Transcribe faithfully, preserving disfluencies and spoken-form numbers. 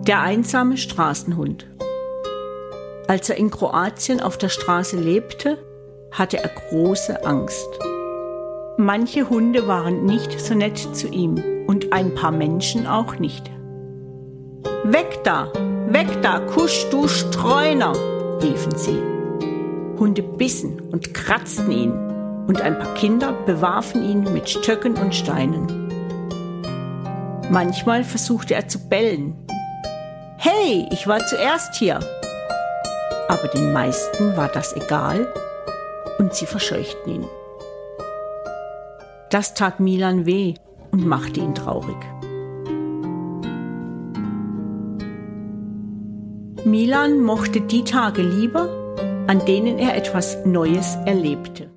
Der einsame Straßenhund. Als er in Kroatien auf der Straße lebte, hatte er große Angst. Manche Hunde waren nicht so nett zu ihm und ein paar Menschen auch nicht. »Weg da! Weg da, Kusch, du Streuner!« riefen sie. Hunde bissen und kratzten ihn und ein paar Kinder bewarfen ihn mit Stöcken und Steinen. Manchmal versuchte er zu bellen. »Hey, ich war zuerst hier!« Aber den meisten war das egal und sie verscheuchten ihn. Das tat Milan weh und machte ihn traurig. Milan mochte die Tage lieber, an denen er etwas Neues erlebte.